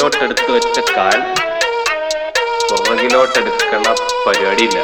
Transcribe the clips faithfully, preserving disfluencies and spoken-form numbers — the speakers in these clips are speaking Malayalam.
മുന്നിലോട്ടെടുത്ത് വെച്ച കാൽ പുറകിലോട്ടെടുക്കണ പരിപാടിയില്ല.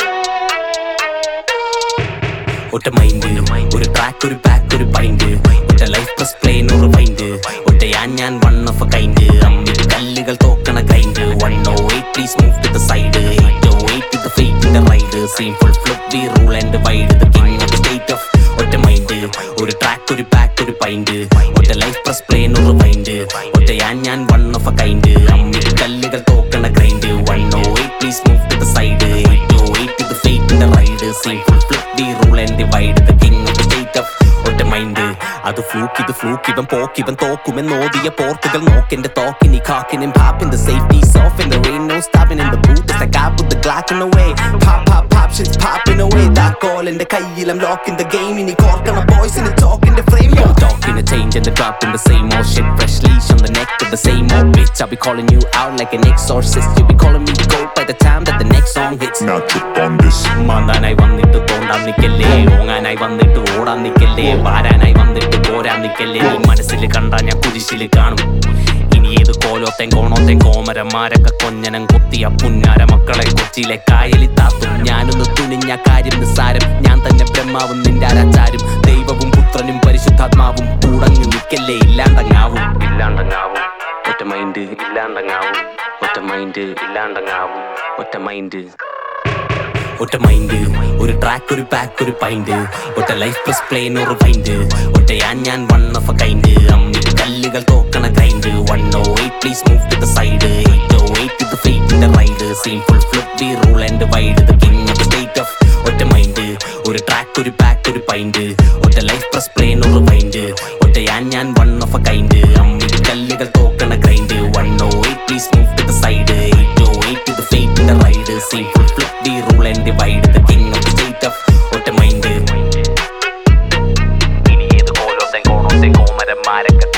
ഒറ്റ മൈൻഡ്, ഒരു ട്രാക്ക്, ഒരു പാക്ക്, ഒരു പൈൻഡ്, ഒറ്റ ലൈഫ് പ്ലസ് പ്ലെയിൻ ഒരു മൈൻഡ്, ഒറ്റ ഞാൻ ഞാൻ വൺ ഓഫ് എ കൈൻഡ്, അമ്മിൽ കല്ലുകൾ തോക്കണ grind, one O eight please move to the side, eight O eight to the fate in the ride, same full flip we rule and wide, the king of the state of. ഒറ്റ മൈൻഡ്, ഒരു ട്രാക്ക്, ഒരു പാക്ക്, ഒരു പൈൻഡ്, ഒറ്റ ലൈഫ് പ്ലസ് പ്ലെയിൻ ഒരു മൈൻഡ്, ഒറ്റ ഞാൻ ഞാൻ വൺ ഓഫ് എ കൈൻഡ്, അമ്മിൽ കല്ലുകൾ തോക്കണ grind, one O eight please move to the side, eight O eight to the fate in the ride, same full flip we rule and divide, the king of the state of. ഒറ്റ മൈൻഡ്, അത് ഫ്ലൂക്ക്, ഇത് ഫ്ലൂക്ക്, ഇവൻ പോക്ക്, ഇവൻ തോക്കുമെന്ന് ഓതിയ പോർക്കുകൾ നോക്കെന്റെ തോക്കിനി കാക്കിനും പാപ്പിന്റെ safety's off and there ain't no stopping in the booth, it's like I put the Glock in the way, pop pop pop shit's popping away, that call in the കയ്യിൽ I'm locking the game, ഇനി കോർക്കണ boys in the talk in the frame, yo talking the change and the drop in the same old shit, fresh leash on the neck of the same old bitch, I'll be calling you out like an exorcist, you be calling me the goat by the time that the next song hits, now trip on this. മാന്താനായി വന്നിട്ട് തോണ്ടാൻ നിക്കല്ലേ, ഓങ്ങാനായി വന്നിട്ട് ഓടാൻ നിക്കല്ലേ, വാരാനായി വന്നിട്ട് പോരാൻ നിക്കല്ലേ, നീ മനസ്സിൽ കണ്ടാ ഞാൻ കുരിശിൽ കാണും, ഇനി ഏത് കോലോത്തേം കോണോത്തേം കോമരന്മാരൊക്കെ കൊഞ്ഞനം കൊത്തിയ പുന്നാര മക്കളെ കൊച്ചിയിലെ കായലി താത്തും, ഞാനൊന്ന് തുണിഞ്ഞ കാര്യം നിസ്സാരം, ഞാൻ തന്നെ ബ്രഹ്മാവും നിന്റെ ആരാചാരും, ദൈവവും പുത്രനും പരിശുദ്ധാത്മാവും കൂടങ്ങ് നിക്കല്ലേ, ഇല്ലാണ്ടങ്ങാവും ഇല്ലാണ്ടങ്ങാവും ഒറ്റ മൈൻഡ്, ഇല്ലാണ്ടങ്ങാവും ഒറ്റ മൈൻഡ്, ഇല്ലാണ്ടങ്ങാവും ഒറ്റ മൈൻഡ്. ഒറ്റ മൈൻഡ്, ഒരു ട്രാക്ക്, ഒരു പാക്ക്, ഒരു പൈൻഡ്, ഒറ്റ ലൈഫ് പ്ലസ് പ്ലെയിൻ ഒരു മൈൻഡ്, ഒറ്റ ഞാൻ ഞാൻ വൺ ഓഫ് എ കൈൻഡ്, അമ്മിൽ കല്ലുകൾ തോക്കണ grind, one O eight please move to the side, eight O eight to the fate in the ride, same full flip we rule and wide, the king of the state of. ഒറ്റ മൈൻഡ്, ഒരു ട്രാക്ക്, ഒരു പാക്ക്, ഒരു പൈൻഡ്, ഒറ്റ ലൈഫ് പ്ലസ് പ്ലെയിൻ ഒരു മൈൻഡ്, ഒറ്റ ഞാൻ ഞാൻ വൺ ഓഫ് എ കൈൻഡ്, അമ്മിൽ കല്ലുകൾ തോക്കണ grind, one O eight please move to the side, eight O eight to the fate in the ride, same full flip we rule and divide, the king of the state of. ഒറ്റ മൈൻഡ്, ഇനി ഏത് കോലോത്തേം കോണോത്തേം കോമരന്മാരൊക്കെ